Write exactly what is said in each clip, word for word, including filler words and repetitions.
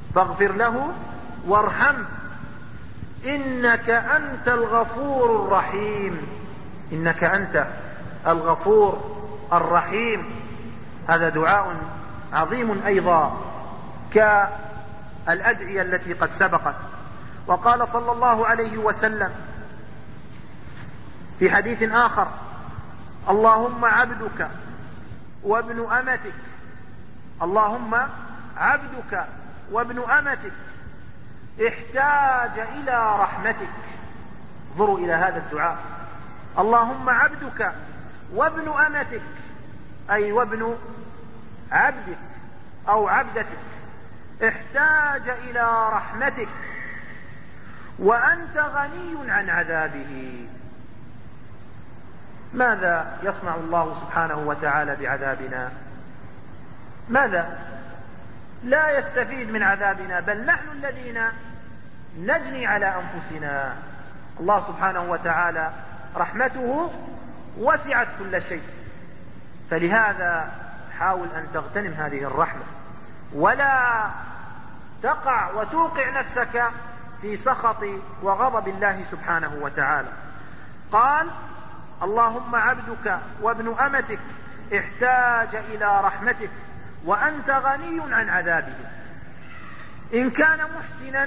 فاغفر له وارحمه إنك أنت الغفور الرحيم. إنك أنت الغفور الرحيم. هذا دعاء عظيم أيضا كالأدعية التي قد سبقت. وقال صلى الله عليه وسلم في حديث آخر: اللهم عبدك وابن أمتك اللهم عبدك وابن أمتك احتاج إلى رحمتك. انظروا إلى هذا الدعاء: اللهم عبدك وابن أمتك، أي وابن عبدك أو عبدتك، احتاج إلى رحمتك وأنت غني عن عذابه. ماذا يصنع الله سبحانه وتعالى بعذابنا؟ ماذا؟ لا يستفيد من عذابنا، بل نحن الذين نجني على أنفسنا. الله سبحانه وتعالى رحمته وسعت كل شيء، فلهذا حاول أن تغتنم هذه الرحمة ولا تقع وتوقع نفسك في سخط وغضب الله سبحانه وتعالى. قال: اللهم عبدك وابن أمتك احتاج إلى رحمتك وأنت غني عن عذابه. إن كان محسنا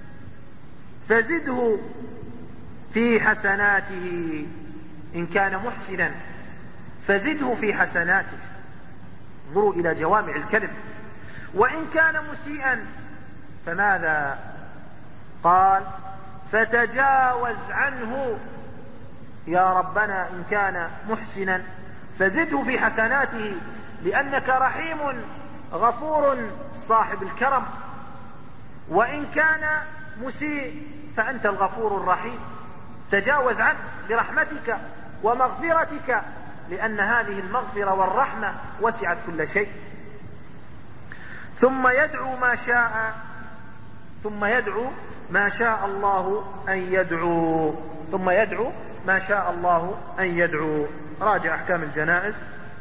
فزده في حسناته إن كان محسنا فزده في حسناته. انظروا إلى جوامع الكلم. وإن كان مسيئا فماذا؟ قال: فتجاوز عنه. يا ربنا إن كان محسنا فزده في حسناته، لأنك رحيم غفور صاحب الكرم. وإن كان مسيء فأنت الغفور الرحيم، تجاوز عنه برحمتك ومغفرتك، لأن هذه المغفرة والرحمة وسعت كل شيء. ثم يدعو ما شاء ثم يدعو ما شاء الله أن يدعو ثم يدعو ما شاء الله أن يدعو. راجع أحكام الجنائز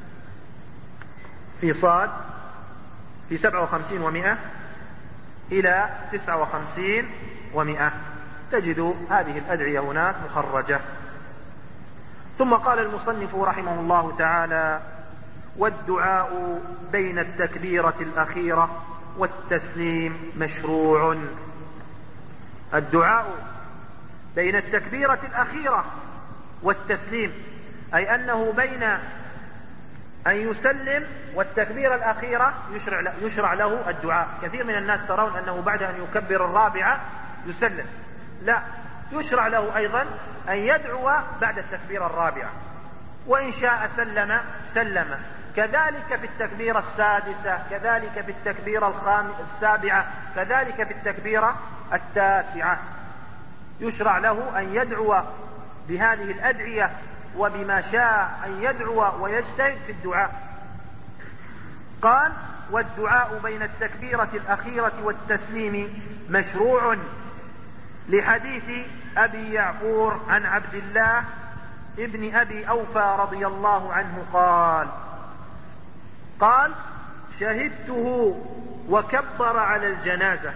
في صاد في سبعة وخمسين ومئة إلى تسعة وخمسين ومئة، تجد هذه الأدعية هناك مخرجة. ثم قال المصنف رحمه الله تعالى: والدعاء بين التكبيرة الأخيرة والتسليم مشروع. الدعاء بين التكبيرة الأخيرة والتسليم، أي أنه بين أن يسلم والتكبيرة الأخيرة يشرع, يشرع له الدعاء. كثير من الناس ترون أنه بعد أن يكبر الرابعة يسلم، لا، يشرع له أيضا أن يدعو بعد التكبيرة الرابعة، وإن شاء سلم سلم. كذلك في التكبيرة السادسة، كذلك في التكبيرة السابعة، كذلك في التكبيرة التاسعة، يشرع له أن يدعو بهذه الأدعية وبما شاء أن يدعو ويجتهد في الدعاء. قال: والدعاء بين التكبيرة الأخيرة والتسليم مشروع، لحديث أبي يعفور عن عبد الله ابن أبي أوفى رضي الله عنه قال: قال: شهدته وكبر على الجنازة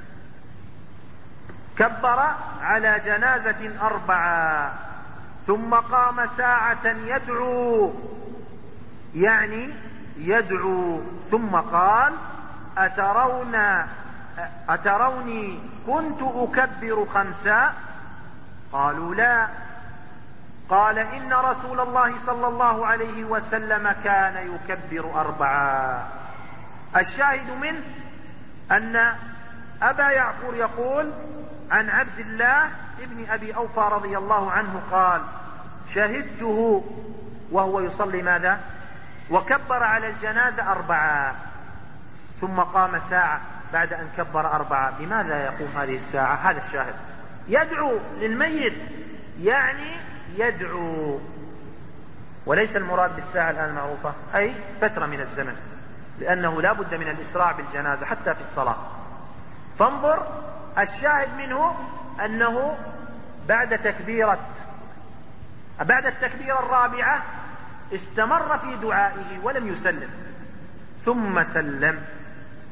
كبر على جنازة أربعة، ثم قام ساعة يدعو، يعني يدعو، ثم قال: أترون أتروني كنت أكبر خمسا؟ قالوا: لا. قال: إن رسول الله صلى الله عليه وسلم كان يكبر أربعا. الشاهد منه أن أبا يعفور يقول عن عبد الله ابن أبي أوفى رضي الله عنه قال: شهدته وهو يصلي ماذا؟ وكبر على الجنازة أربعة، ثم قام ساعة بعد أن كبر أربعة. لماذا يقوم هذه الساعة؟ هذا الشاهد. يدعو للميت، يعني يدعو، وليس المراد بالساعة الآن المعروفة أي فترة من الزمن، لأنه لا بد من الإسراع بالجنازة حتى في الصلاة. فانظر، الشاهد منه أنه بعد تكبيرة بعد التكبيرة الرابعة استمر في دعائه ولم يسلم، ثم سلم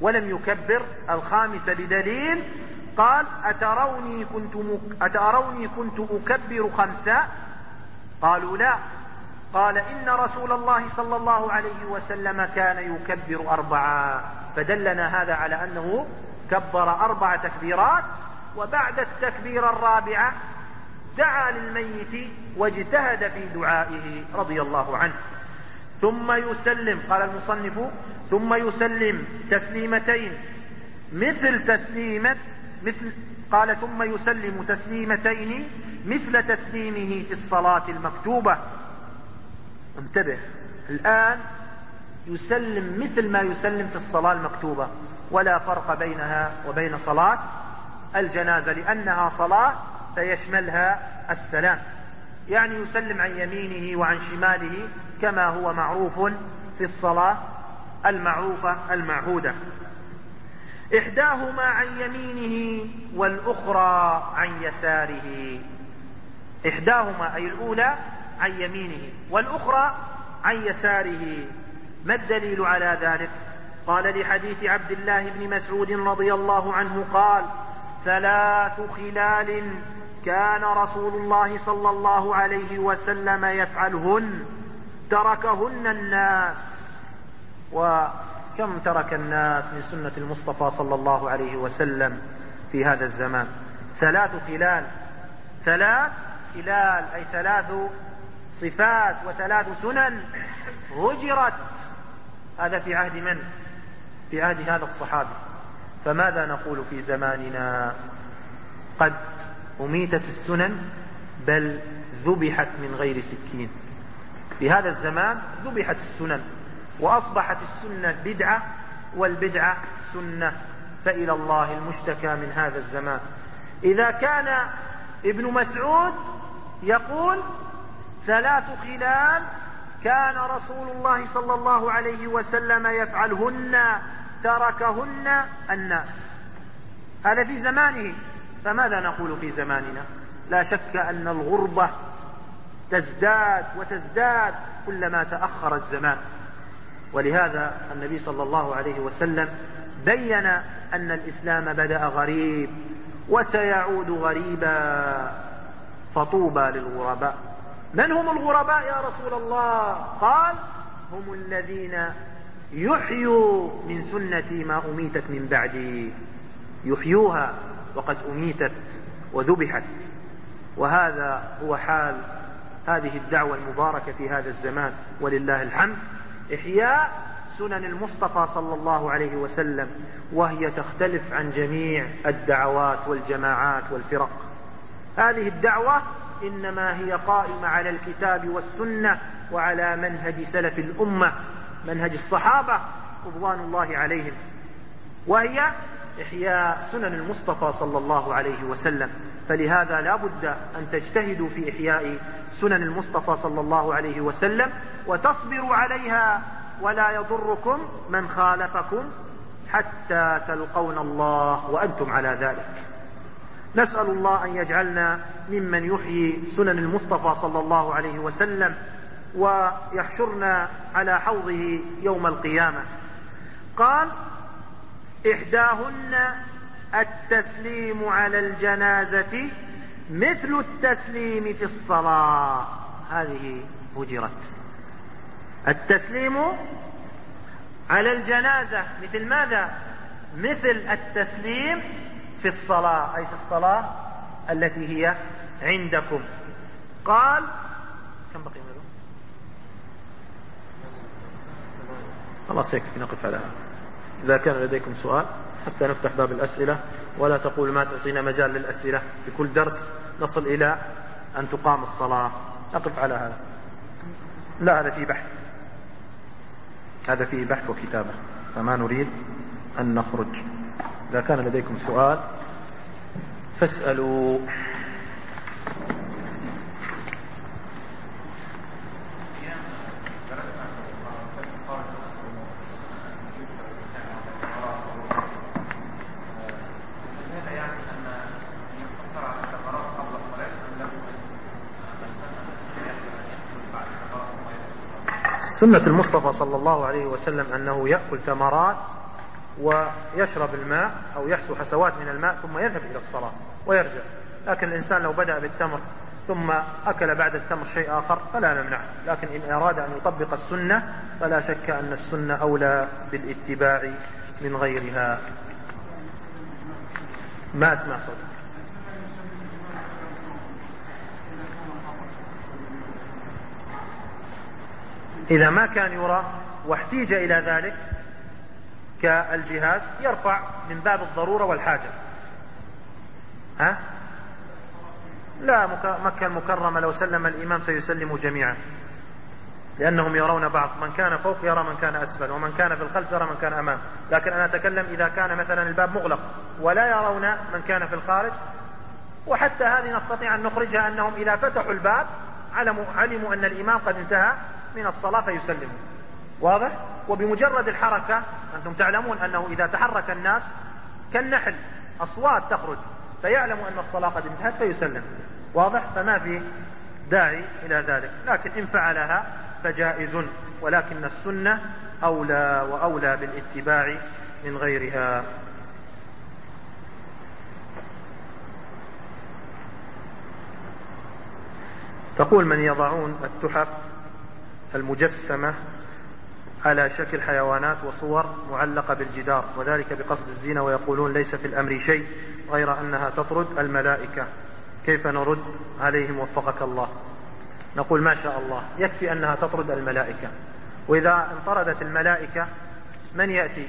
ولم يكبر الخامس بدليل قال أتروني كنت, مك... أتروني كنت أكبر خمسا؟ قالوا لا. قال إن رسول الله صلى الله عليه وسلم كان يكبر أربعا. فدلنا هذا على أنه كبر أربع تكبيرات، وبعد التكبير الرابعة دعا للميت واجتهد في دعائه رضي الله عنه. ثم يسلم، قال المصنف ثم يسلم تسليمتين مثل تسليمة مثل قال ثم يسلم تسليمتين مثل تسليمه في الصلاة المكتوبة. انتبه، الآن يسلم مثل ما يسلم في الصلاة المكتوبة، ولا فرق بينها وبين صلاة الجنازة لأنها صلاة فيشملها السلام، يعني يسلم عن يمينه وعن شماله كما هو معروف في الصلاة المعروفة المعهودة. إحداهما عن يمينه والأخرى عن يساره. إحداهما أي الأولى عن يمينه والأخرى عن يساره. ما الدليل على ذلك؟ قال لحديث عبد الله بن مسعود رضي الله عنه قال ثلاث خلال كان رسول الله صلى الله عليه وسلم يفعلهن تركهن الناس. وكم ترك الناس من سنة المصطفى صلى الله عليه وسلم في هذا الزمان؟ ثلاث خلال، ثلاث خلال أي ثلاث صفات وثلاث سنن هجرت. هذا في عهد من؟ في عهد هذا الصحابي. فماذا نقول في زماننا؟ قد أميتت السنن بل ذبحت من غير سكين. في هذا الزمان ذبحت السنن وأصبحت السنة بدعة والبدعة سنة، فإلى الله المشتكى من هذا الزمان. إذا كان ابن مسعود يقول ثلاث خلال كان رسول الله صلى الله عليه وسلم يفعلهن تركهن الناس، هذا في زمانه، فماذا نقول في زماننا؟ لا شك أن الغربة تزداد وتزداد كلما تأخر الزمان. ولهذا النبي صلى الله عليه وسلم بين أن الإسلام بدأ غريب وسيعود غريبا، فطوبى للغرباء. من هم الغرباء يا رسول الله؟ قال هم الذين يحيوا من سنتي ما أميتت من بعدي، يحيوها وقد أميتت وذبحت. وهذا هو حال هذه الدعوة المباركة في هذا الزمان ولله الحمد، إحياء سنن المصطفى صلى الله عليه وسلم، وهي تختلف عن جميع الدعوات والجماعات والفرق. هذه الدعوة إنما هي قائمة على الكتاب والسنة وعلى منهج سلف الأمة، منهج الصحابة رضوان الله عليهم، وهي إحياء سنن المصطفى صلى الله عليه وسلم. فلهذا لا بد أن تجتهدوا في إحياء سنن المصطفى صلى الله عليه وسلم وتصبروا عليها، ولا يضركم من خالفكم حتى تلقون الله وأنتم على ذلك. نسأل الله أن يجعلنا ممن يحيي سنن المصطفى صلى الله عليه وسلم ويحشرنا على حوضه يوم القيامة. قال إحداهن التسليم على الجنازة مثل التسليم في الصلاة. هذه هجرت. التسليم على الجنازة مثل ماذا؟ مثل التسليم في الصلاة، أي في الصلاة التي هي عندكم. قال كم بقي منه؟ خلاص يكفي، نقف على هذا. إذا كان لديكم سؤال حتى نفتح باب الأسئلة، ولا تقول ما تعطينا مجال للأسئلة، في كل درس نصل إلى أن تقام الصلاة. نقف على هذا. لا، هذا فيه بحث، هذا فيه بحث وكتابة، فما نريد أن نخرج. إذا كان لديكم سؤال فاسألوا. سنة المصطفى صلى الله عليه وسلم أنه يأكل تمرات ويشرب الماء أو يحسو حسوات من الماء ثم يذهب إلى الصلاة ويرجع. لكن الإنسان لو بدأ بالتمر ثم أكل بعد التمر شيء آخر فلا نمنعه، لكن إن أراد أن يطبق السنة فلا شك أن السنة أولى بالاتباع من غيرها. ما أسمع صوتك. إذا ما كان يرى واحتيج إلى ذلك كالجهاز يرفع من باب الضرورة والحاجة. ها؟ لا، مكة المكرمة لو سلم الإمام سيسلم جميعا، لأنهم يرون بعض، من كان فوق يرى من كان أسفل، ومن كان في الخلف يرى من كان أمام. لكن أنا أتكلم إذا كان مثلا الباب مغلق ولا يرون من كان في الخارج، وحتى هذه نستطيع أن نخرجها أنهم إذا فتحوا الباب علموا, علموا أن الإمام قد انتهى من الصلاة فيسلموا. واضح؟ وبمجرد الحركة أنتم تعلمون أنه إذا تحرك الناس كالنحل أصوات تخرج فيعلموا أن الصلاة قد انتهت فيسلم. واضح؟ فما في داعي إلى ذلك، لكن إن فعلها فجائز، ولكن السنة أولى وأولى بالاتباع من غيرها. تقول: من يضعون التحف المجسمة على شكل حيوانات وصور معلقة بالجدار، وذلك بقصد الزينة، ويقولون ليس في الأمر شيء غير أنها تطرد الملائكة، كيف نرد عليهم وفقك الله؟ نقول: ما شاء الله، يكفي أنها تطرد الملائكة. وإذا انطردت الملائكة من يأتي؟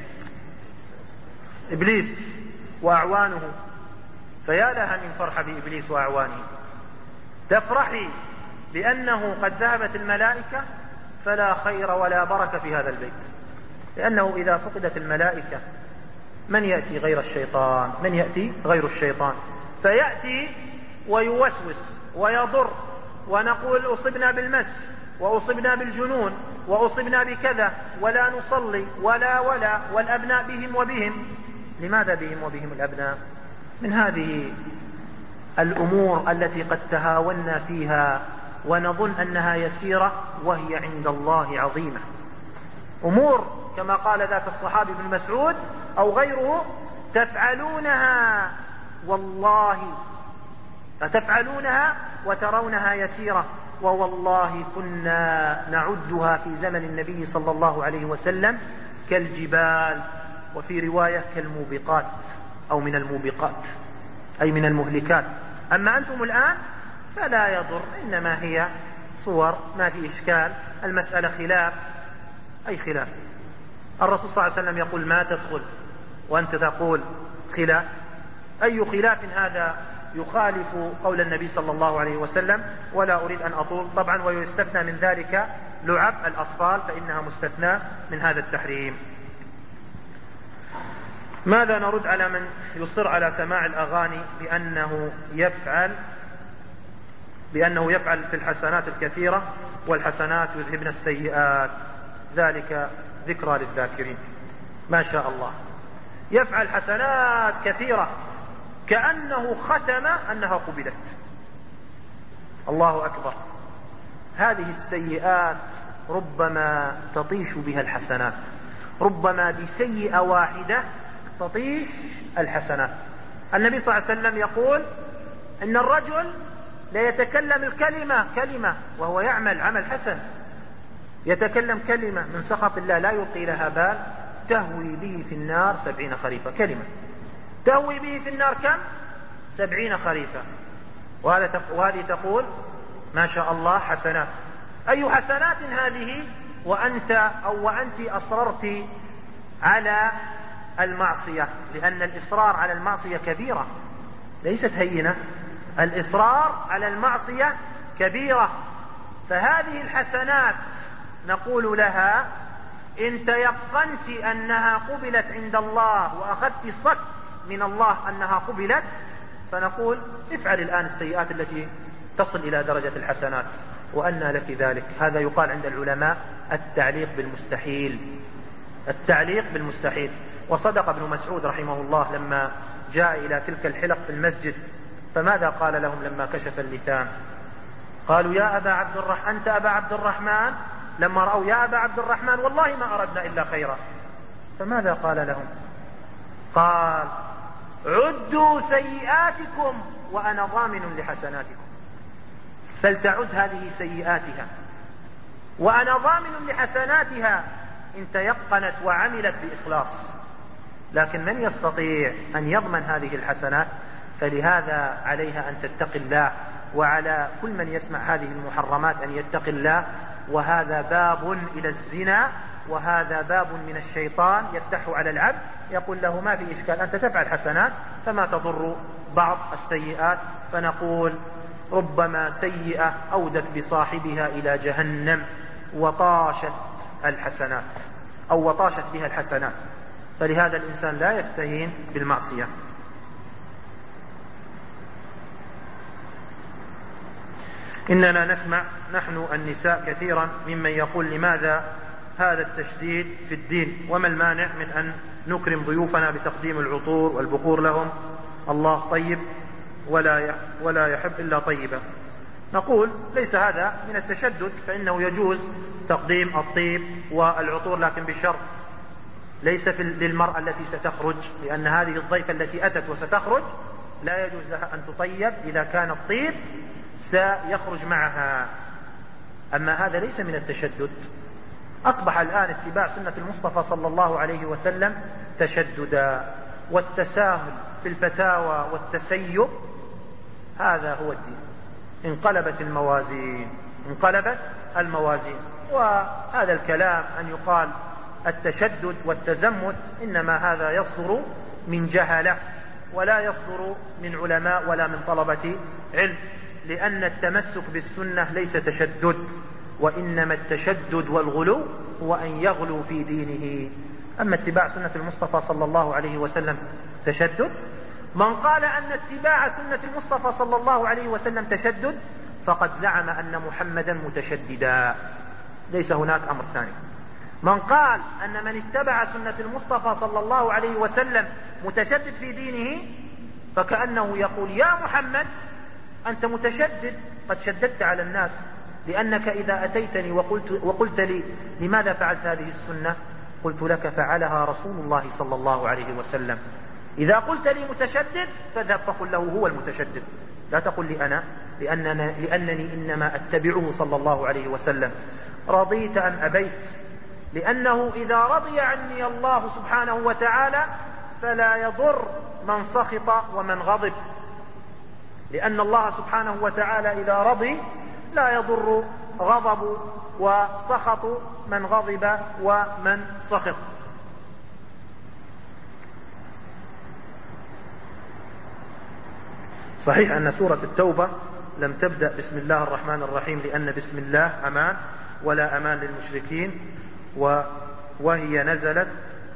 إبليس وأعوانه، فيا لها من فرح بإبليس وأعوانه. تفرحي بأنه قد ذهبت الملائكة، فلا خير ولا بركة في هذا البيت، لأنه إذا فقدت الملائكة من يأتي غير الشيطان؟ من يأتي غير الشيطان؟ فيأتي ويوسوس ويضر، ونقول أصبنا بالمس وأصبنا بالجنون وأصبنا بكذا ولا نصلي ولا ولا والأبناء بهم وبهم. لماذا بهم وبهم الأبناء؟ من هذه الأمور التي قد تهاونا فيها ونظن أنها يسيرة وهي عند الله عظيمة. أمور كما قال ذاك الصحابي ابن مسعود أو غيره: تفعلونها والله تفعلونها وترونها يسيرة، ووالله كنا نعدها في زمن النبي صلى الله عليه وسلم كالجبال، وفي رواية كالموبقات أو من الموبقات أي من المهلكات. أما أنتم الآن فلا يضر، إنما هي صور، ما في إشكال، المسألة خلاف، أي خلاف. الرسول صلى الله عليه وسلم يقول ما تدخل وأنت تقول خلاف، أي خلاف هذا يخالف قول النبي صلى الله عليه وسلم. ولا أريد أن أطول طبعا، ويستثنى من ذلك لعب الأطفال فإنها مستثنى من هذا التحريم. ماذا نرد على من يصر على سماع الأغاني بأنه يفعل بأنه يفعل في الحسنات الكثيرة والحسنات يذهبن السيئات؟ ذلك ذكرى للذاكرين. ما شاء الله، يفعل حسنات كثيرة كأنه ختم أنها قبلت. الله أكبر. هذه السيئات ربما تطيش بها الحسنات، ربما بسيئة واحدة تطيش الحسنات. النبي صلى الله عليه وسلم يقول إن الرجل لا يتكلم الكلمة كلمة وهو يعمل عمل حسن، يتكلم كلمة من سخط الله لا يلقي لها بال، تهوي به في النار سبعين خريفة. كلمة تهوي به في النار كم؟ سبعين خريفة. وهذه تقول ما شاء الله حسنات. أي حسنات هذه وأنت أو وأنت أصررت على المعصية؟ لأن الإصرار على المعصية كبيرة ليست هينة، الإصرار على المعصية كبيرة. فهذه الحسنات نقول لها إن تيقنت أنها قبلت عند الله وأخذت صك من الله أنها قبلت، فنقول افعل الآن السيئات التي تصل إلى درجة الحسنات. وأنى لك ذلك؟ هذا يقال عند العلماء التعليق بالمستحيل، التعليق بالمستحيل. وصدق ابن مسعود رحمه الله لما جاء إلى تلك الحلق في المسجد، فماذا قال لهم لما كشف اللثام؟ قالوا يا أبا عبد الرحمن، أنت أبا عبد الرحمن؟ لما رأوا يا أبا عبد الرحمن والله ما أردنا إلا خيرا. فماذا قال لهم؟ قال عدوا سيئاتكم وأنا ضامن لحسناتكم، فلتعد هذه سيئاتها وأنا ضامن لحسناتها إن تيقنت وعملت بإخلاص. لكن من يستطيع أن يضمن هذه الحسنات؟ فلهذا عليها أن تتقي الله، وعلى كل من يسمع هذه المحرمات أن يتقي الله. وهذا باب إلى الزنا، وهذا باب من الشيطان يفتحه على العبد، يقول له ما في إشكال أنت تفعل حسنات فما تضر بعض السيئات. فنقول ربما سيئة أودت بصاحبها إلى جهنم وطاشت الحسنات أو وطاشت بها الحسنات. فلهذا الإنسان لا يستهين بالمعصية. إننا نسمع نحن النساء كثيرا ممن يقول لماذا هذا التشديد في الدين، وما المانع من أن نكرم ضيوفنا بتقديم العطور والبخور لهم؟ الله طيب ولا ولا يحب إلا طيبا. نقول ليس هذا من التشدد، فإنه يجوز تقديم الطيب والعطور، لكن بشرط ليس في للمرأة التي ستخرج، لأن هذه الضيفة التي أتت وستخرج لا يجوز لها أن تطيب إذا كان الطيب سيخرج معها. أما هذا ليس من التشدد. أصبح الآن اتباع سنة المصطفى صلى الله عليه وسلم تشددا، والتساهل في الفتاوى والتسيب هذا هو الدين. انقلبت الموازين انقلبت الموازين وهذا الكلام أن يقال التشدد والتزمت إنما هذا يصدر من جهلة، ولا يصدر من علماء ولا من طلبة علم، لأن التمسك بالسنة ليس تشدد، وإنما التشدد والغلو هو أن يغلو في دينه. أما اتباع سنة المصطفى صلى الله عليه وسلم تشدد. من قال أن اتباع سنة المصطفى صلى الله عليه وسلم تشدد فقد زعم أن محمدا متشددا، ليس هناك أمر ثاني. من قال أن من اتبع سنة المصطفى صلى الله عليه وسلم متشدد في دينه فكأنه يقول يا محمد أنت متشدد، قد شددت على الناس، لأنك إذا أتيتني وقلت, وقلت لي لماذا فعلت هذه السنة قلت لك فعلها رسول الله صلى الله عليه وسلم. إذا قلت لي متشدد فاذهب فقل له هو المتشدد، لا تقل لي أنا، لأننا لأنني إنما أتبعه صلى الله عليه وسلم. رضيت أم أبيت، لأنه إذا رضي عني الله سبحانه وتعالى فلا يضر من سخط ومن غضب، لأن الله سبحانه وتعالى إذا رضي لا يضر غضب وسخط من غضب ومن سخط. صحيح أن سورة التوبة لم تبدأ بسم الله الرحمن الرحيم، لأن بسم الله أمان ولا أمان للمشركين، وهي نزلت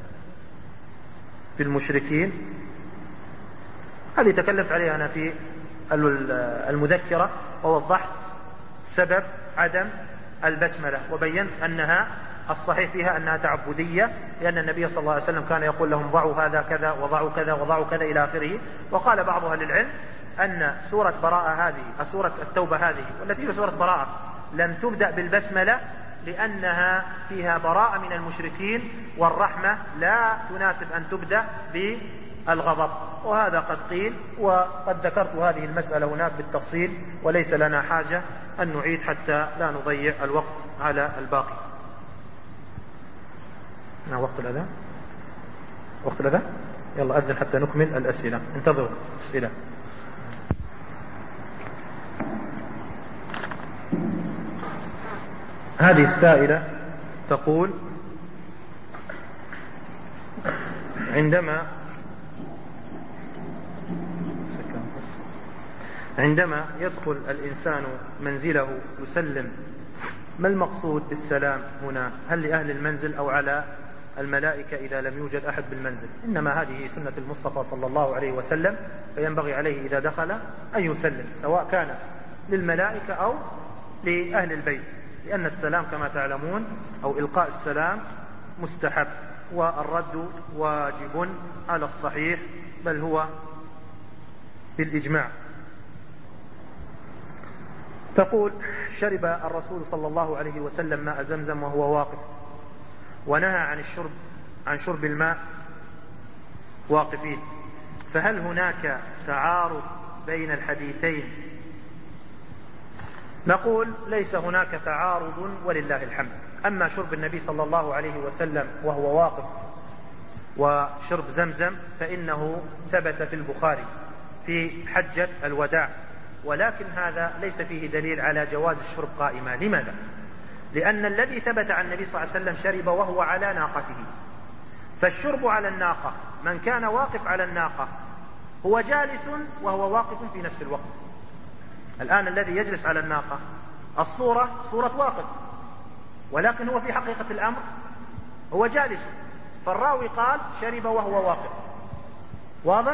بالمشركين. هذه تكلمت عليها أنا في المذكرة، ووضحت سبب عدم البسملة، وبينت أنها الصحيح فيها أنها تعبدية، لأن النبي صلى الله عليه وسلم كان يقول لهم ضعوا هذا كذا وضعوا كذا وضعوا كذا إلى آخره. وقال بعض أهل العلم أن سورة براءة هذه سورة التوبة هذه والتي هي سورة براءة لم تبدأ بالبسملة لأنها فيها براءة من المشركين، والرحمة لا تناسب أن تبدأ بالغضب. وهذا قد قيل، وقد ذكرت هذه المسألة هناك بالتفصيل، وليس لنا حاجة أن نعيد حتى لا نضيع الوقت على الباقي. وقت الأذان وقت الأذان يلا أذن حتى نكمل الأسئلة. انتظروا أسئلة. هذه السائلة تقول عندما عندما يدخل الإنسان منزله يسلم، ما المقصود بالسلام هنا؟ هل لأهل المنزل أو على الملائكة إذا لم يوجد أحد بالمنزل؟ إنما هذه سنة المصطفى صلى الله عليه وسلم، فينبغي عليه إذا دخل أن يسلم، سواء كان للملائكة أو لأهل البيت، لأن السلام كما تعلمون أو إلقاء السلام مستحب، والرد واجب على الصحيح، بل هو بالإجماع. تقول شرب الرسول صلى الله عليه وسلم ماء زمزم وهو واقف، ونهى عن الشرب عن شرب الماء واقفين. فهل هناك تعارض بين الحديثين؟ نقول ليس هناك تعارض ولله الحمد. أما شرب النبي صلى الله عليه وسلم وهو واقف وشرب زمزم فإنه ثبت في البخاري في حجة الوداع، ولكن هذا ليس فيه دليل على جواز الشرب قائما. لماذا؟ لأن الذي ثبت عن النبي صلى الله عليه وسلم شرب وهو على ناقته، فالشرب على الناقة من كان واقف على الناقة هو جالس وهو واقف في نفس الوقت. الآن الذي يجلس على الناقة الصورة صورة واقف، ولكن هو في حقيقة الأمر هو جالس، فالراوي قال شرب وهو واقف. واضح؟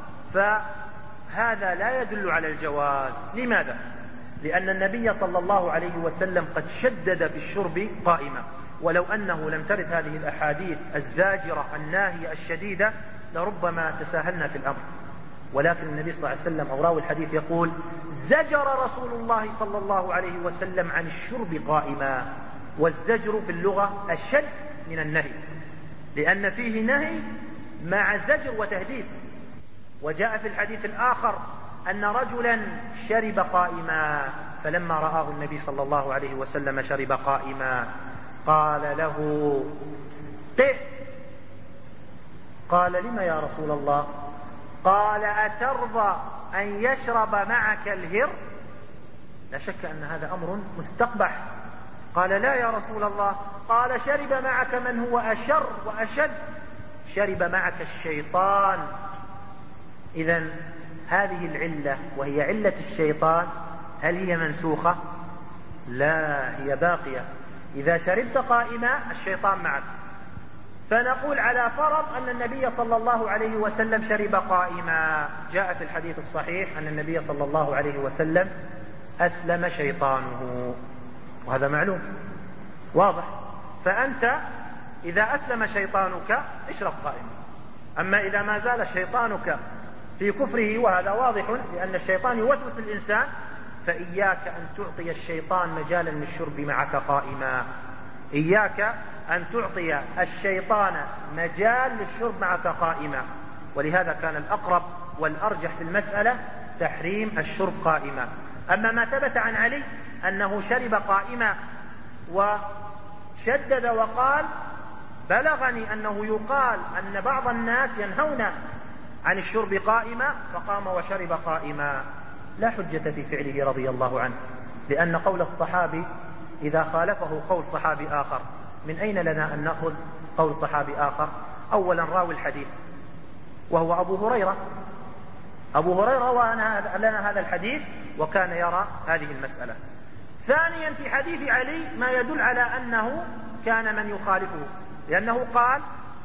فهذا لا يدل على الجواز. لماذا؟ لأن النبي صلى الله عليه وسلم قد شدد في الشرب قائما، ولو أنه لم ترد هذه الأحاديث الزاجرة الناهية الشديدة لربما تساهلنا في الأمر، ولكن النبي صلى الله عليه وسلم أو راوي الحديث يقول زجر رسول الله صلى الله عليه وسلم عن الشرب قائما. والزجر في اللغة أشد من النهي، لأن فيه نهي مع زجر وتهديد. وجاء في الحديث الآخر أن رجلا شرب قائما، فلما رآه النبي صلى الله عليه وسلم شرب قائما قال له قف. قال لما يا رسول الله؟ قال أترضى أن يشرب معك الهر؟ لا شك أن هذا أمر مستقبح. قال لا يا رسول الله. قال شرب معك من هو أشر وأشد، شرب معك الشيطان. إذن هذه العلة وهي علة الشيطان هل هي منسوخة؟ لا، هي باقية. إذا شربت قائما الشيطان معك، فنقول على فرض أن النبي صلى الله عليه وسلم شرب قائما. جاء في الحديث الصحيح أن النبي صلى الله عليه وسلم أسلم شيطانه، وهذا معلوم واضح. فأنت إذا أسلم شيطانك اشرب قائما. أما إذا ما زال شيطانك في كفره، وهذا واضح لأن الشيطان يوسوس الإنسان، فإياك أن تعطي الشيطان مجالا للشرب معك قائما. إياك أن تعطي الشيطان مجال للشرب معك قائما. ولهذا كان الأقرب والأرجح في المسألة تحريم الشرب قائما. أما ما ثبت عن علي أنه شرب قائما وشدد وقال بلغني أنه يقال أن بعض الناس ينهون عن الشرب قائما فقام وشرب قائما، لا حجة في فعله رضي الله عنه، لأن قول الصحابي إذا خالفه قول صحابي آخر من أين لنا أن نأخذ قول صحابي آخر؟ أولا راوي الحديث وهو أبو هريرة، أبو هريرة روى لنا هذا الحديث وكان يرى هذه المسألة. ثانيا في حديث علي ما يدل على أنه كان من يخالفه، لأنه قال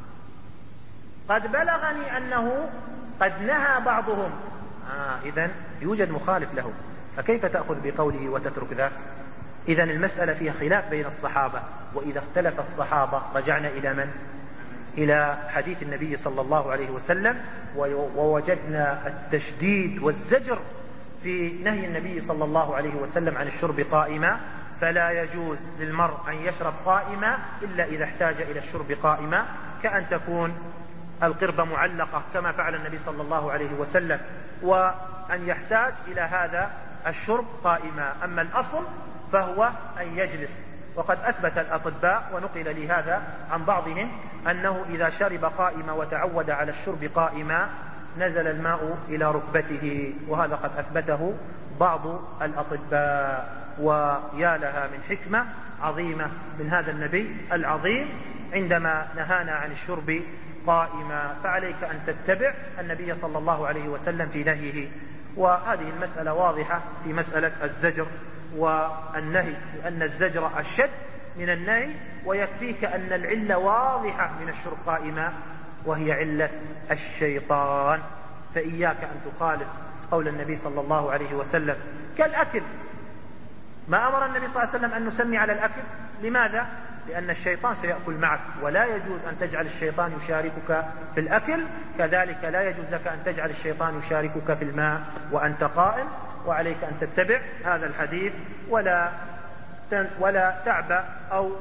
قد بلغني أنه قد نهى بعضهم. آه إذن يوجد مخالف له، فكيف تأخذ بقوله وتترك ذاك؟ إذن المسألة فيها خلاف بين الصحابة، وإذا اختلف الصحابة رجعنا إلى من؟ إلى حديث النبي صلى الله عليه وسلم، ووجدنا التشديد والزجر في نهي النبي صلى الله عليه وسلم عن الشرب قائما. فلا يجوز للمرء أن يشرب قائما إلا إذا احتاج إلى الشرب قائما، كأن تكون القربة معلقة كما فعل النبي صلى الله عليه وسلم، وأن يحتاج إلى هذا الشرب قائما. أما الأصل فهو أن يجلس، وقد أثبت الأطباء ونقل لي هذا عن بعضهم أنه إذا شرب قائما وتعود على الشرب قائما نزل الماء إلى ركبته، وهذا قد أثبته بعض الأطباء. ويا لها من حكمة عظيمة من هذا النبي العظيم عندما نهانا عن الشرب قائما. فعليك أن تتبع النبي صلى الله عليه وسلم في نهيه. وهذه المسألة واضحة في مسألة الزجر والنهي، لأن الزجر أشد من النهي، ويكفيك أن العلة واضحة من الشرب قائما وهي علة الشيطان. فإياك أن تخالف قول النبي صلى الله عليه وسلم كالأكل. ما أمر النبي صلى الله عليه وسلم أن نسمي على الأكل؟ لماذا؟ لأن الشيطان سيأكل معك، ولا يجوز أن تجعل الشيطان يشاركك في الأكل. كذلك لا يجوز لك أن تجعل الشيطان يشاركك في الماء وأنت قائم. وعليك أن تتبع هذا الحديث ولا ولا تعبأ أو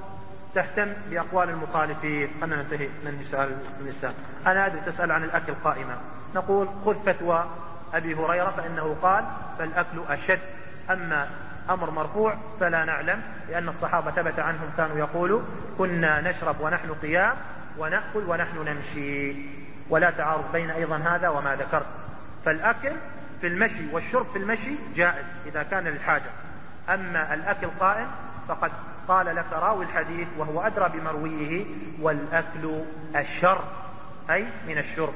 تهتم بأقوال المخالفين. خلنا ننتهي من سؤال النساء. أنا أدري تسأل عن الأكل قائما، نقول خذ فتوى أبي هريرة فإنه قال فالأكل أشد. أما أمر مرفوع فلا نعلم، لأن الصحابة ثبت عنهم كانوا يقولوا كنا نشرب ونحن قيام ونأكل ونحن نمشي، ولا تعارض بين أيضا هذا وما ذكرت. فالأكل في المشي والشرب في المشي جائز إذا كان للحاجة، أما الأكل قائم فقد قال لك راوي الحديث وهو أدرى بمرويه والأكل الشر أي من الشرب.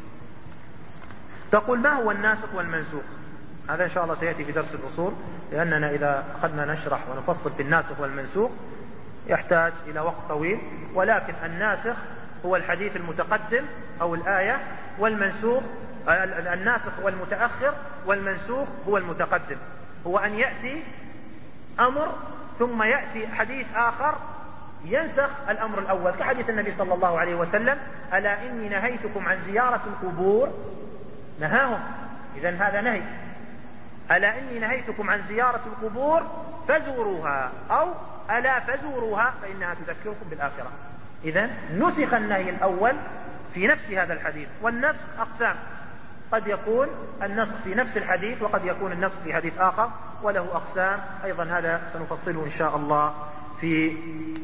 تقول ما هو الناسخ والمنسوخ؟ هذا إن شاء الله سيأتي في درس الأصول، لأننا إذا أخذنا نشرح ونفصل في الناسخ والمنسوخ يحتاج إلى وقت طويل. ولكن الناسخ هو الحديث المتقدم أو الآية، والمنسوخ الناسخ والمتأخر، والمنسوخ هو المتقدم، هو أن يأتي أمر ثم يأتي حديث آخر ينسخ الأمر الأول، كحديث النبي صلى الله عليه وسلم ألا إني نهيتكم عن زيارة القبور، نهاهم، إذن هذا نهي. ألا إني نهيتكم عن زيارة القبور فزوروها، أو ألا فزوروها فإنها تذكركم بالآخرة. إذن نسخ النهي الأول في نفس هذا الحديث. والنسخ أقسام، قد يكون النسخ في نفس الحديث وقد يكون النسخ في حديث آخر، وله أقسام أيضا، هذا سنفصله إن شاء الله في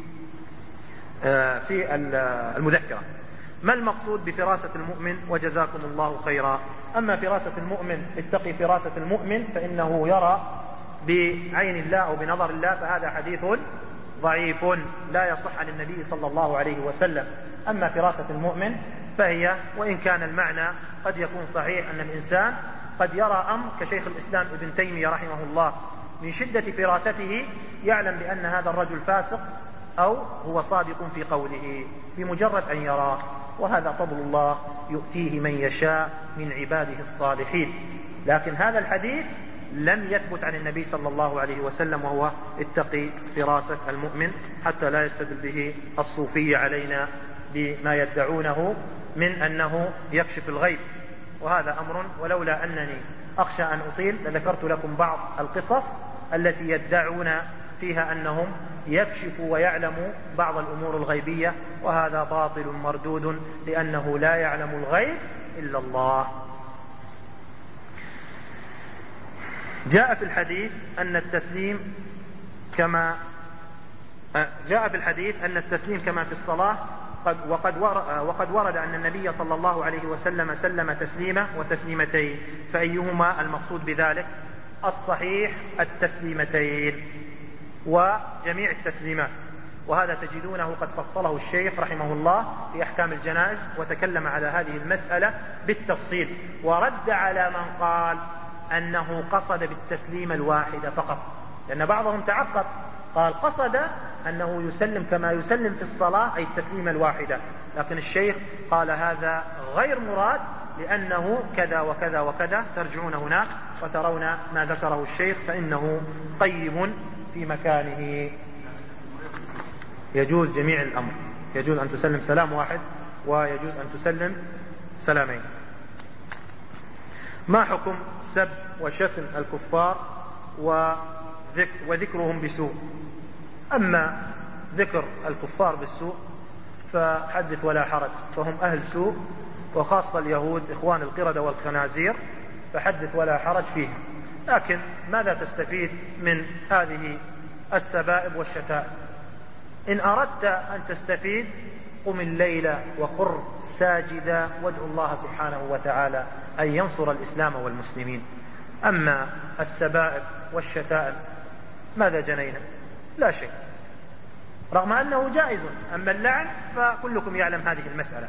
في المذكرة. ما المقصود بفراسة المؤمن؟ وجزاكم الله خيرا. أما فراسة المؤمن اتقي فراسة المؤمن فإنه يرى بعين الله أو بنظر الله، فهذا حديث ضعيف لا يصح عن النبي صلى الله عليه وسلم. أما فراسة المؤمن فهي وإن كان المعنى قد يكون صحيح، أن الإنسان قد يرى أمر كشيخ الإسلام ابن تيمية رحمه الله من شدة فراسته يعلم بأن هذا الرجل فاسق أو هو صادق في قوله بمجرد أن يراه، وهذا فضل الله يؤتيه من يشاء من عباده الصالحين. لكن هذا الحديث لم يثبت عن النبي صلى الله عليه وسلم، وهو اتقي فراسة المؤمن، حتى لا يستدل به الصوفية علينا بما يدعونه من أنه يكشف الغيب، وهذا أمر ولولا أنني أخشى أن أطيل لذكرت لكم بعض القصص التي يدعون فيها أنهم يكشفوا ويعلموا بعض الأمور الغيبية، وهذا باطل مردود، لأنه لا يعلم الغيب إلا الله. جاء في الحديث أن التسليم كما جاء في الحديث أن التسليم كما في الصلاة، وقد وقد ورد أن النبي صلى الله عليه وسلم سلم تسليمة وتسليمتين، فأيهما المقصود بذلك؟ الصحيح التسليمتين وجميع التسليمات، وهذا تجدونه قد فصله الشيخ رحمه الله في أحكام الجنائز، وتكلم على هذه المسألة بالتفصيل، ورد على من قال أنه قصد بالتسليم الواحدة فقط، لأن بعضهم تعقب قال قصد أنه يسلم كما يسلم في الصلاة أي التسليم الواحدة، لكن الشيخ قال هذا غير مراد، لأنه كذا وكذا وكذا، ترجعون هناك وترون ما ذكره الشيخ فإنه قيم في مكانه. يجوز جميع الأمر، يجوز أن تسلم سلام واحد ويجوز أن تسلم سلامين. ما حكم سب وشتم الكفار وذكرهم بسوء؟ أما ذكر الكفار بالسوء فحدث ولا حرج، فهم أهل سوء، وخاصة اليهود إخوان القردة والخنازير، فحدث ولا حرج فيه. لكن ماذا تستفيد من هذه السبائب والشتائم؟ إن أردت أن تستفيد قم الليل وخر ساجدا وادعو الله سبحانه وتعالى أن ينصر الإسلام والمسلمين. أما السبائب والشتائم ماذا جنينا؟ لا شيء، رغم أنه جائز. أما اللعن فكلكم يعلم هذه المسألة،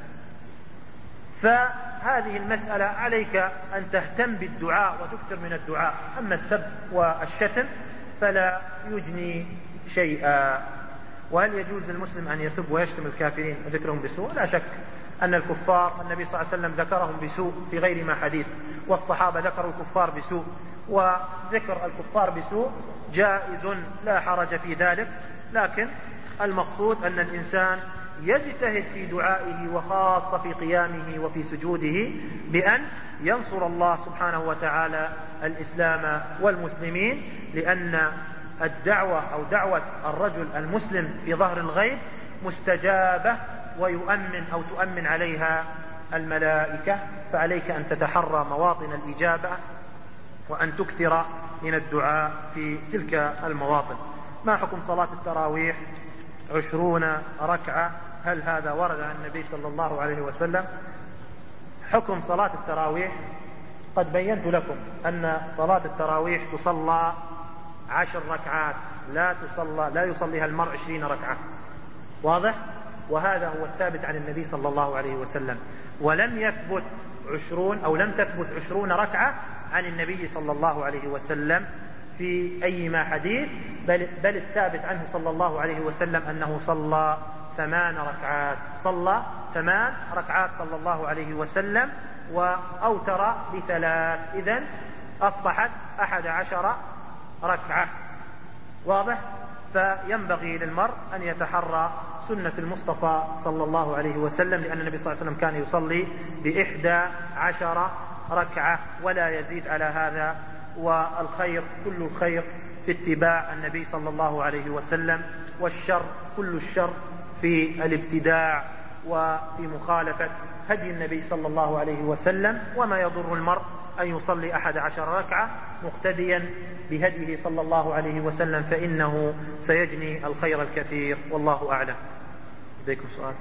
فهذه المسألة عليك أن تهتم بالدعاء وتكثر من الدعاء. أما السب والشتم فلا يجني شيئا. وهل يجوز للمسلم أن يسب ويشتم الكافرين وذكرهم بسوء؟ لا شك أن الكفار النبي صلى الله عليه وسلم ذكرهم بسوء في غير ما حديث، والصحابة ذكروا الكفار بسوء، وذكر الكفار بسوء جائز لا حرج في ذلك. لكن المقصود أن الإنسان يجتهد في دعائه، وخاصة في قيامه وفي سجوده، بأن ينصر الله سبحانه وتعالى الإسلام والمسلمين، لأن الدعوة أو دعوة الرجل المسلم في ظهر الغيب مستجابة ويؤمن أو تؤمن عليها الملائكة، فعليك أن تتحرى مواطن الإجابة وأن تكثر من الدعاء في تلك المواطن. ما حكم صلاة التراويح عشرون ركعة؟ هل هذا ورد عن النبي صلى الله عليه وسلم؟ حكم صلاة التراويح قد بينت لكم أن صلاة التراويح تصلى عشر ركعات، لا تصلى لا يصليها المرء عشرين ركعة، واضح؟ وهذا هو الثابت عن النبي صلى الله عليه وسلم، ولم يثبت عشرون أو لم تثبت عشرون ركعة عن النبي صلى الله عليه وسلم في أيما حديث، بل, بل الثابت عنه صلى الله عليه وسلم أنه صلى ثمان ركعات صلى ثمان ركعات صلى الله عليه وسلم وأوتر بثلاث، إذن أصبحت أحد عشر ركعة، واضح؟ فينبغي للمرء أن يتحرى سنة المصطفى صلى الله عليه وسلم، لأن النبي صلى الله عليه وسلم كان يصلي بإحدى عشر ركعة ولا يزيد على هذا. والخير كل الخير في اتباع النبي صلى الله عليه وسلم، والشر كل الشر في الابتداع وفي مخالفة هدي النبي صلى الله عليه وسلم. وما يضر المرء أن يصلي أحد عشر ركعة مقتديا بهديه صلى الله عليه وسلم، فإنه سيجني الخير الكثير، والله أعلم. لديكم سؤال؟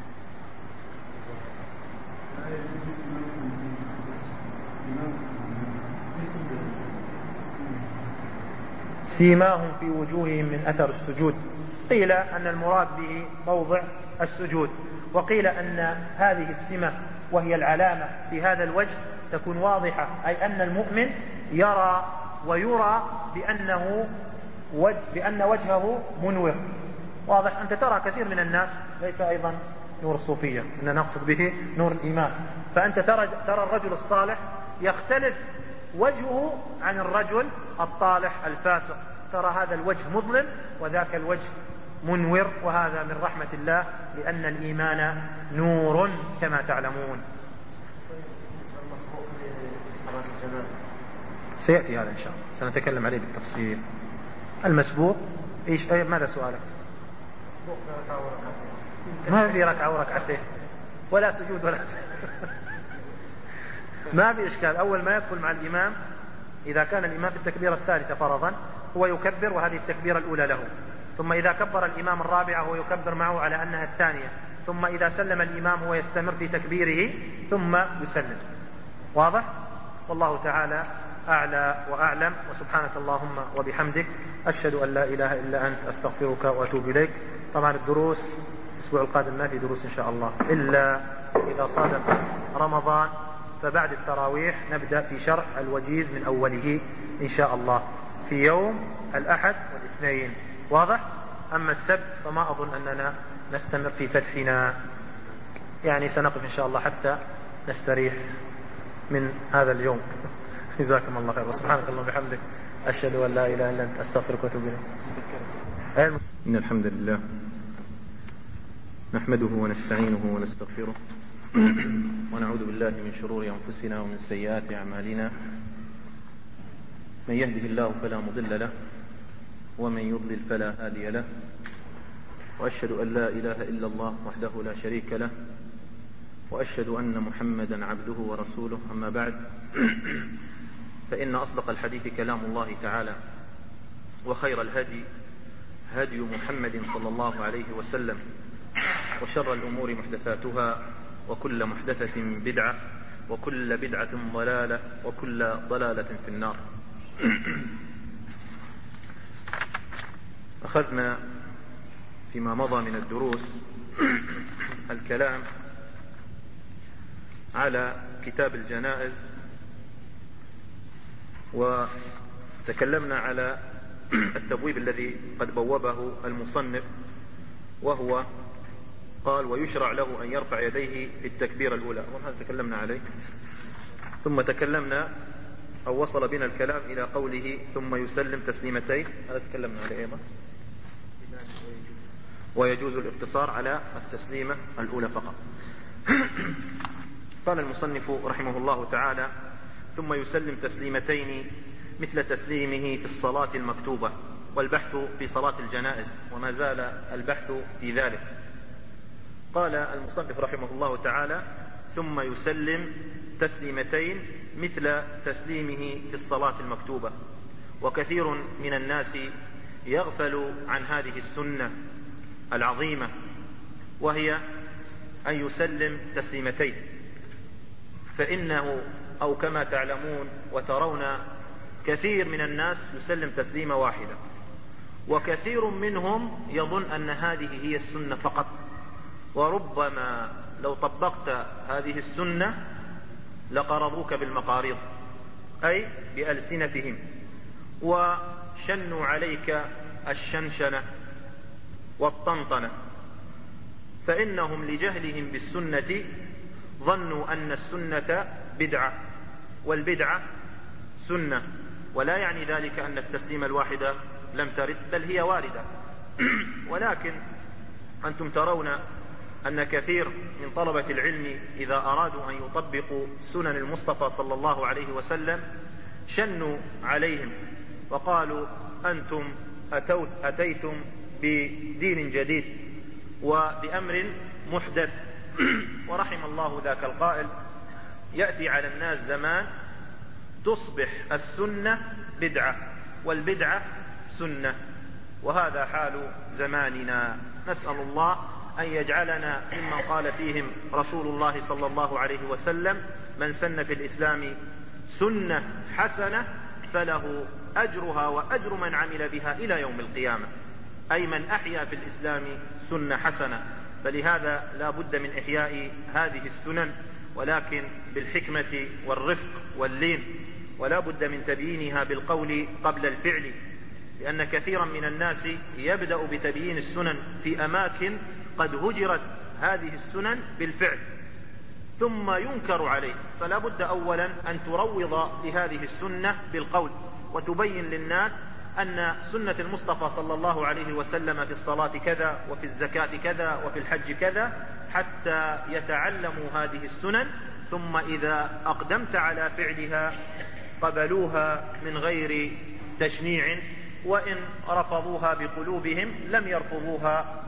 سيماهم في وجوههم من أثر السجود، قيل أن المراد به موضع السجود، وقيل أن هذه السمة وهي العلامة في هذا الوجه تكون واضحة، أي أن المؤمن يرى ويرى بأنه وجه بأن وجهه منور، واضح؟ أنت ترى كثير من الناس ليس أيضا نور الصوفية، إننا نقصد به نور الإيمان، فأنت ترى, ترى الرجل الصالح يختلف وجهه عن الرجل الطالح الفاسق، ترى هذا الوجه مظلم وذاك الوجه منور، وهذا من رحمة الله، لأن الإيمان نور كما تعلمون. سيأتي هذا إن شاء الله، سنتكلم عليه بالتفصيل. المسبوق إيش؟ ماذا سؤالك؟ ما في ركعة وركعتين ولا سجود ولا سجود. ما في إشكال، أول ما يدخل مع الإمام إذا كان الإمام في التكبيرة الثالثة فرضا هو يكبر وهذه التكبيرة الأولى له، ثم إذا كبر الإمام الرابعة هو يكبر معه على أنها الثانية، ثم إذا سلم الإمام هو يستمر في تكبيره ثم يسلم، واضح؟ والله تعالى أعلى وأعلم، وسبحانك اللهم وبحمدك أشهد أن لا إله إلا أنت أستغفرك وأتوب إليك. طبعا الدروس الأسبوع القادم ما في دروس إن شاء الله إلا إذا صادف رمضان، فبعد التراويح نبدأ في شرح الوجيز من أوله إن شاء الله في يوم الأحد والاثنين، واضح؟ أما السبت فما أظن أننا نستمر في فتحنا، يعني سنقف إن شاء الله حتى نستريح من هذا اليوم. جزاكم الله خير، وسبحانك اللهم وبحمدك أشهد أن لا إله إلا أنت أستغفرك وأتوب إليك. إن الحمد لله نحمده ونستعينه ونستغفره ونعوذ بالله من شرور أنفسنا ومن سيئات أعمالنا، من يهده الله فلا مضل له ومن يضلل فلا هادي له، وأشهد أن لا إله إلا الله وحده لا شريك له، وأشهد أن محمدا عبده ورسوله. أما بعد، فإن أصدق الحديث كلام الله تعالى، وخير الهدي هدي محمد صلى الله عليه وسلم، وشر الأمور محدثاتها، وكل محدثة بدعة، وكل بدعة ضلالة، وكل ضلالة في النار. أخذنا فيما مضى من الدروس الكلام على كتاب الجنائز، وتكلمنا على التبويب الذي قد بوبه المصنف، وهو قال ويشرع له أن يرفع يديه في التكبيرة الأولى، وهذا تكلمنا عليه. ثم تكلمنا أو وصل بنا الكلام إلى قوله ثم يسلم تسليمتين، هذا تكلمنا عليه أيضا، ويجوز الاقتصار على التسليمة الأولى فقط. قال المصنف رحمه الله تعالى ثم يسلم تسليمتين مثل تسليمه في الصلاة المكتوبة، والبحث في صلاة الجنائز، وما زال البحث في ذلك. قال المصنف رحمه الله تعالى: ثم يسلم تسليمتين مثل تسليمه في الصلاة المكتوبة. وكثير من الناس يغفل عن هذه السنة العظيمة، وهي أن يسلم تسليمتين، فإنه أو كما تعلمون وترون كثير من الناس يسلم تسليمة واحدة، وكثير منهم يظن أن هذه هي السنة فقط، وربما لو طبقت هذه السنة لقرضوك بالمقاريض، أي بألسنتهم، وشنوا عليك الشنشنة والطنطنة، فإنهم لجهلهم بالسنة ظنوا أن السنة بدعة والبدعة سنة، ولا يعني ذلك أن التسليمة الواحدة لم ترد، بل هي واردة. ولكن أنتم ترون أن كثير من طلبة العلم إذا أرادوا أن يطبقوا سنن المصطفى صلى الله عليه وسلم شنوا عليهم وقالوا: أنتم أتوت أتيتم بدين جديد وبأمر محدث. ورحم الله ذاك القائل: يأتي على الناس زمان تصبح السنة بدعة والبدعة سنة، وهذا حال زماننا. نسأل الله أن يجعلنا ممن قال فيهم رسول الله صلى الله عليه وسلم: من سن في الإسلام سنة حسنة فله أجرها وأجر من عمل بها إلى يوم القيامة، أي من أحيا في الإسلام سنة حسنة. فلهذا لا بد من إحياء هذه السنن، ولكن بالحكمة والرفق واللين، ولا بد من تبيينها بالقول قبل الفعل، لأن كثيرا من الناس يبدأ بتبيين السنن في أماكن قد هجرت هذه السنن بالفعل ثم ينكر عليه، فلا بد أولا أن تروض لهذه السنة بالقول، وتبين للناس أن سنة المصطفى صلى الله عليه وسلم في الصلاة كذا، وفي الزكاة كذا، وفي الحج كذا، حتى يتعلموا هذه السنن، ثم إذا أقدمت على فعلها قبلوها من غير تشنيع، وإن رفضوها بقلوبهم لم يرفضوها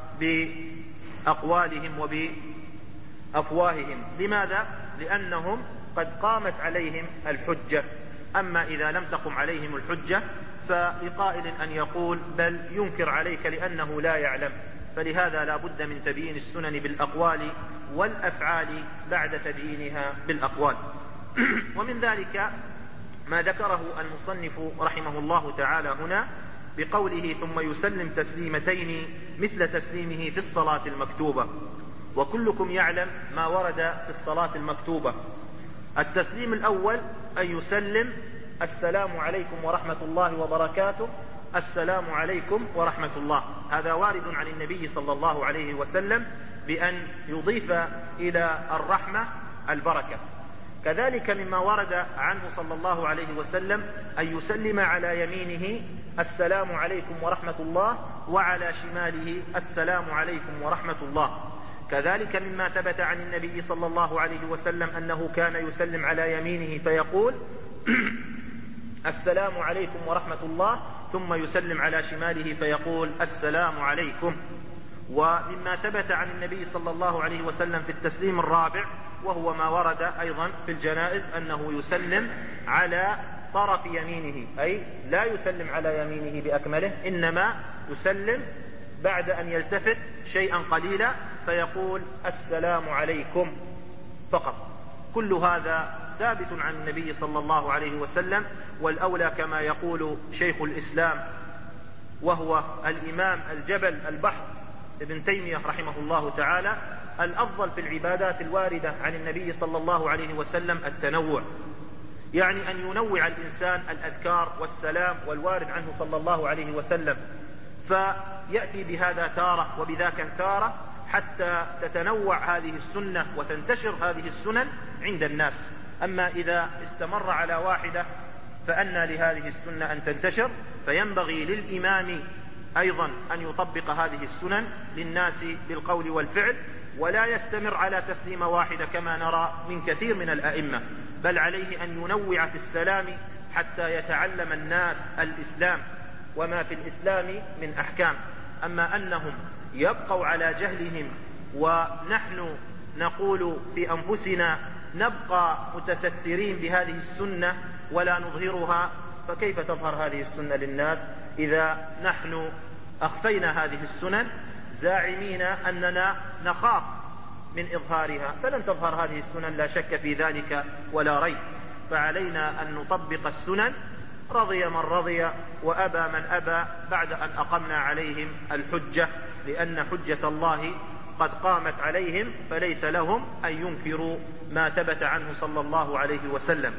بأقوالهم وبأفواههم. لماذا؟ لأنهم قد قامت عليهم الحجة. أما إذا لم تقم عليهم الحجة فلقائل أن يقول بل ينكر عليك لأنه لا يعلم. فلهذا لا بد من تبيين السنن بالأقوال والأفعال بعد تبيينها بالأقوال. ومن ذلك ما ذكره المصنف رحمه الله تعالى هنا بقوله: ثم يسلم تسليمتين مثل تسليمه في الصلاة المكتوبة. وكلكم يعلم ما ورد في الصلاة المكتوبة. التسليم الأول أن يسلم: السلام عليكم ورحمة الله وبركاته، السلام عليكم ورحمة الله. هذا وارد عن النبي صلى الله عليه وسلم بأن يضيف إلى الرحمة البركة. كذلك مما ورد عنه صلى الله عليه وسلم أن يسلم على يمينه: السلام عليكم ورحمة الله، وعلى شماله: السلام عليكم ورحمة الله. كذلك مما ثبت عن النبي صلى الله عليه وسلم أنه كان يسلم على يمينه فيقول: السلام عليكم ورحمة الله، ثم يسلم على شماله فيقول: السلام عليكم. ومما ثبت عن النبي صلى الله عليه وسلم في التسليم الرابع، وهو ما ورد أيضا في الجنائز، أنه يسلم على طرف يمينه، أي لا يسلم على يمينه بأكمله، إنما يسلم بعد أن يلتفت شيئا قليلا فيقول: السلام عليكم فقط. كل هذا ثابت عن النبي صلى الله عليه وسلم. والأولى كما يقول شيخ الإسلام وهو الإمام الجبل البحر ابن تيمية رحمه الله تعالى: الأفضل في العبادات الواردة عن النبي صلى الله عليه وسلم التنوع، يعني أن ينوع الإنسان الأذكار والسلام والوارد عنه صلى الله عليه وسلم، فيأتي بهذا تارة وبذاك تارة حتى تتنوع هذه السنة وتنتشر هذه السنن عند الناس. أما إذا استمر على واحدة فأنى لهذه السنة أن تنتشر، فينبغي للإمام أيضا أن يطبق هذه السنن للناس بالقول والفعل، ولا يستمر على تسليمة واحدة كما نرى من كثير من الأئمة، بل عليه أن ينوع في السلام حتى يتعلم الناس الإسلام وما في الإسلام من أحكام. أما أنهم يبقوا على جهلهم ونحن نقول في أنفسنا نبقى متسترين بهذه السنة ولا نظهرها، فكيف تظهر هذه السنة للناس إذا نحن أخفينا هذه السنن زاعمين أننا نخاف من إظهارها؟ فلن تظهر هذه السنن لا شك في ذلك ولا ريب. فعلينا أن نطبق السنن، رضي من رضي وأبى من أبى، بعد أن أقمنا عليهم الحجة، لأن حجة الله قد قامت عليهم، فليس لهم أن ينكروا ما ثبت عنه صلى الله عليه وسلم.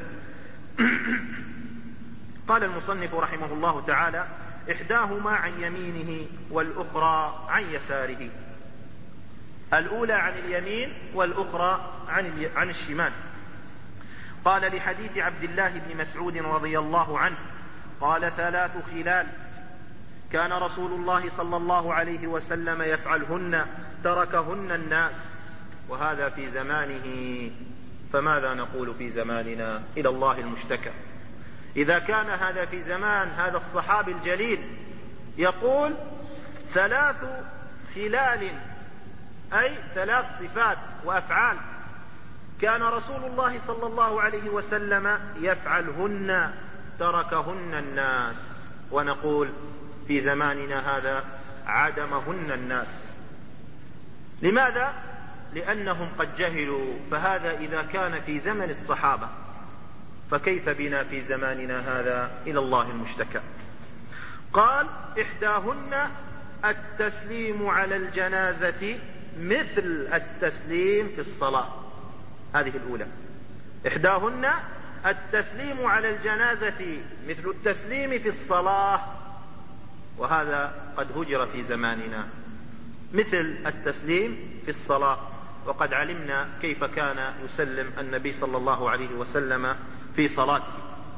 قال المصنف رحمه الله تعالى: إحداهما عن يمينه والأخرى عن يساره. الأولى عن اليمين والأخرى عن عن الشمال. قال: لحديث عبد الله بن مسعود رضي الله عنه قال: ثلاث خلال كان رسول الله صلى الله عليه وسلم يفعلهن تركهن الناس. وهذا في زمانه، فماذا نقول في زماننا؟ إلى الله المشتكى. إذا كان هذا في زمان هذا الصحابي الجليل يقول ثلاث خلال، أي ثلاث صفات وأفعال كان رسول الله صلى الله عليه وسلم يفعلهن تركهن الناس، ونقول في زماننا هذا عدمهن الناس. لماذا؟ لأنهم قد جهلوا. فهذا إذا كان في زمن الصحابة، فكيف بنا في زماننا هذا؟ إلى الله المشتكى. قال: إحداهن التسليم على الجنازة مثل التسليم في الصلاة. هذه الأولى. إحداهن التسليم على الجنازة مثل التسليم في الصلاة، وهذا قد هجر في زماننا، مثل التسليم في الصلاة. وقد علمنا كيف كان يسلم النبي صلى الله عليه وسلم في صلاته.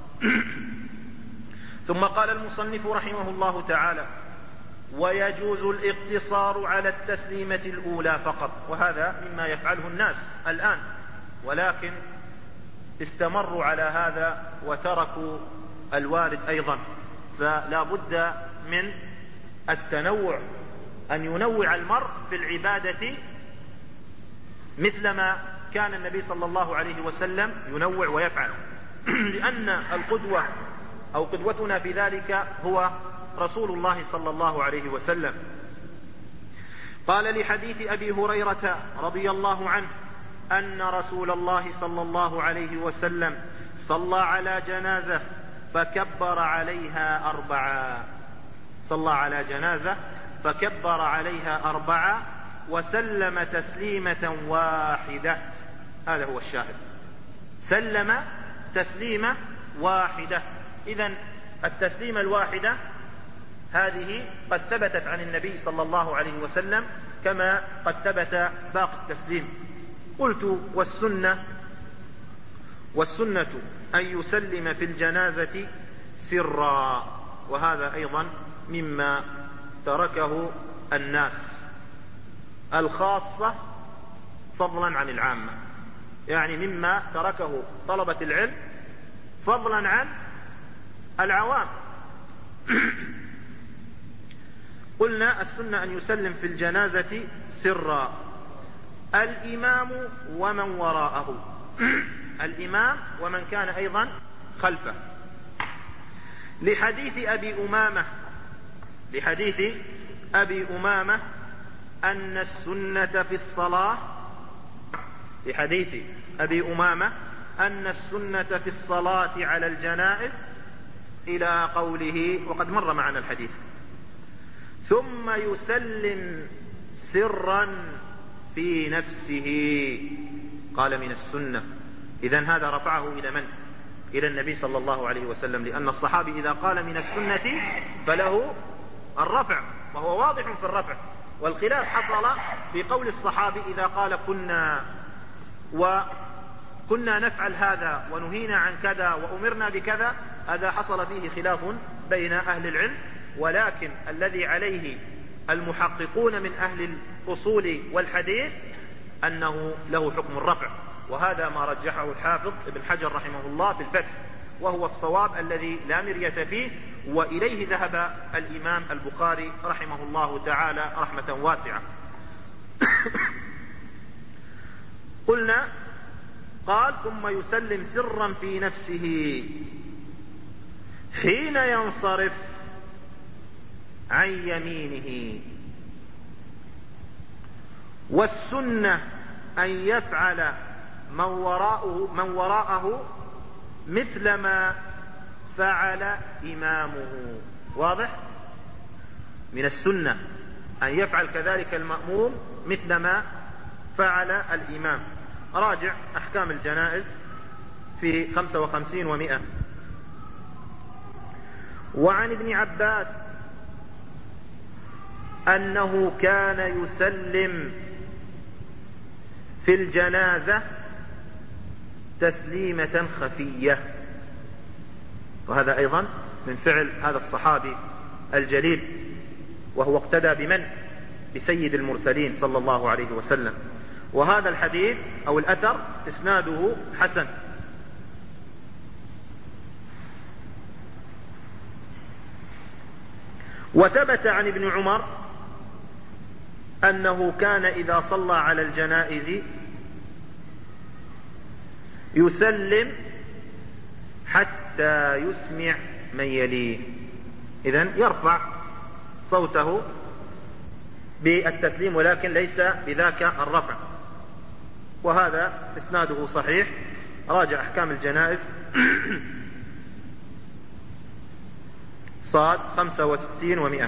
ثم قال المصنف رحمه الله تعالى: ويجوز الاقتصار على التسليمة الأولى فقط. وهذا مما يفعله الناس الآن، ولكن استمروا على هذا وتركوا الوارد أيضا. فلا بد من التنوع، أن ينوع المرء في العبادة مثلما كان النبي صلى الله عليه وسلم ينوع ويفعل. لأن القدوة أو قدوتنا في ذلك هو رسول الله صلى الله عليه وسلم. قال: لحديث أبي هريرة رضي الله عنه أن رسول الله صلى الله عليه وسلم صلى على جنازة فكبر عليها أربعا. صلى على جنازة فكبر عليها أربعا وسلم تسليمة واحدة. هذا هو الشاهد، سلم تسليمة واحدة. إذن التسليمة الواحدة هذه قد ثبتت عن النبي صلى الله عليه وسلم كما قد ثبت باقي التسليم. قلت: والسنة والسنة أن يسلم في الجنازة سرا. وهذا أيضا مما تركه الناس، الخاصة فضلا عن العامة، يعني مما تركه طلبة العلم فضلا عن العوام. قلنا: السنة أن يسلم في الجنازة سرا الإمام ومن وراءه، الإمام ومن كان أيضا خلفه. لحديث أبي أمامة لحديث أبي أمامة أن السنة في الصلاة لحديث أبي أمامة أن السنة في الصلاة على الجنائز إلى قوله، وقد مر معنا الحديث: ثم يسلم سرا في نفسه. قال: من السنة. إذن هذا رفعه إلى من؟ إلى النبي صلى الله عليه وسلم، لأن الصحابي إذا قال من السنة فله الرفع، وهو واضح في الرفع. والخلاف حصل بقول الصحابي إذا قال كنا وكنا نفعل هذا ونهينا عن كذا وأمرنا بكذا، هذا حصل فيه خلاف بين أهل العلم. ولكن الذي عليه المحققون من أهل الأصول والحديث أنه له حكم الرفع، وهذا ما رجحه الحافظ ابن حجر رحمه الله في الفتح. وهو الصواب الذي لا مرية فيه، وإليه ذهب الإمام البخاري رحمه الله تعالى رحمة واسعة. قلنا قال ثم يسلم سرا في نفسه حين ينصرف عن يمينه، والسنة أن يفعل من وراءه, من وراءه مثل ما فعل إمامه. واضح؟ من السنة أن يفعل كذلك المأموم مثل ما فعل الإمام. راجع أحكام الجنائز في خمسة وخمسين ومئة. وعن ابن عباس أنه كان يسلم في الجنازة تسليمة خفية، وهذا أيضا من فعل هذا الصحابي الجليل، وهو اقتدى بمن؟ بسيد المرسلين صلى الله عليه وسلم. وهذا الحديث أو الأثر إسناده حسن. وثبت عن ابن عمر أنه كان إذا صلى على الجنائز يسلم حتى يسمع من يليه، إذن يرفع صوته بالتسليم ولكن ليس بذاك الرفع، وهذا إسناده صحيح. راجع أحكام الجنائز صاد خمسة وستين ومئة.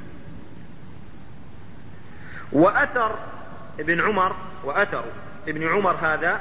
وأثر ابن عمر وأثر ابن عمر هذا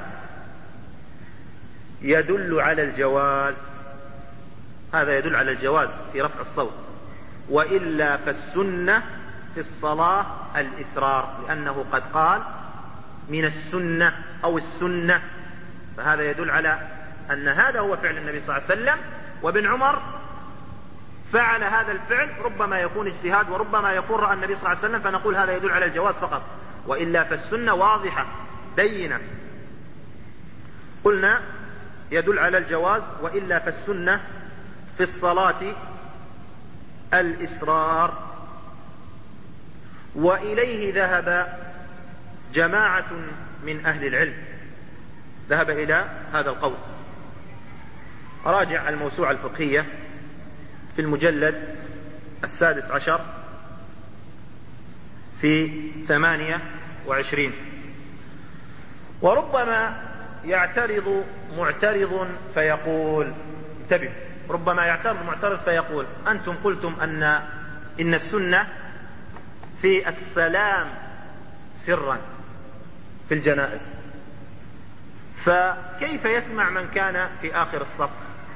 يدل على الجواز، هذا يدل على الجواز في رفع الصوت، وإلا فالسنة في الصلاة الإسرار، لأنه قد قال من السنة أو السنة، فهذا يدل على أن هذا هو فعل النبي صلى الله عليه وسلم. وابن عمر فعل هذا الفعل، ربما يكون اجتهاد وربما يكون رأى النبي صلى الله عليه وسلم، فنقول هذا يدل على الجواز فقط، وإلا فالسنة واضحة بينة. قلنا يدل على الجواز، وإلا فالسنة في الصلاة الإسرار. وإليه ذهب جماعة من أهل العلم، ذهب إلى هذا القول. راجع الموسوعة الفقهية في المجلد السادس عشر في ثمانية وعشرين. وربما يعترض معترض فيقول، انتبه، ربما يعترض معترض فيقول أنتم قلتم أن إن السنة في السلام سرا في الجنائز، فكيف يسمع من كان في آخر الصف؟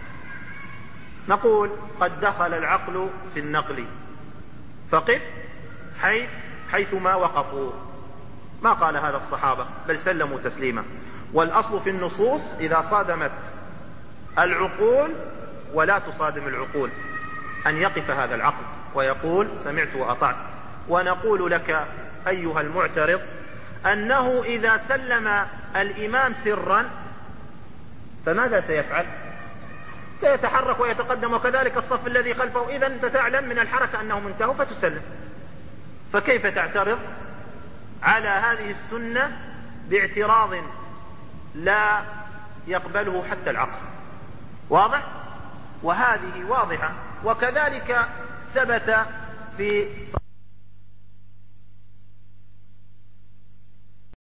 نقول قد دخل العقل في النقل، فقف حيث حيثما وقفوا. ما قال هذا الصحابة، بل سلموا تسليما. والأصل في النصوص إذا صادمت العقول ولا تصادم العقول أن يقف هذا العقل ويقول سمعت وأطعت. ونقول لك أيها المعترض أنه إذا سلم الإمام سرا فماذا سيفعل؟ سيتحرك ويتقدم، وكذلك الصف الذي خلفه. إذا أنت تعلم من الحركة أنهم انتهوا فتسلم، فكيف تعترض على هذه السنة باعتراض لا يقبله حتى العقل؟ واضح؟ وهذه واضحة. وكذلك ثبت في